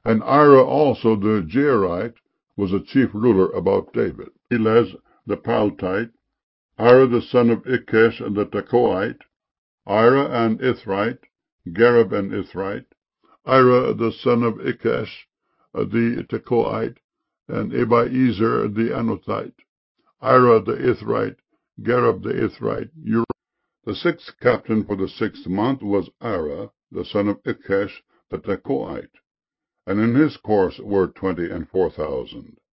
And Ira also the Jairite was a chief ruler about David. Elez the Paltite, Ira the son of Ikesh the Tekoite, Ira and Ithrite, Gareb and Ithrite, Ira the son of Ikesh the Tekoite, and Abiezer the Anothite, Ira the Ithrite, Gareb the Ithrite. The sixth captain for the 6th month was Ira, the son of Ikesh the Tekoite, and in his course were 24,000.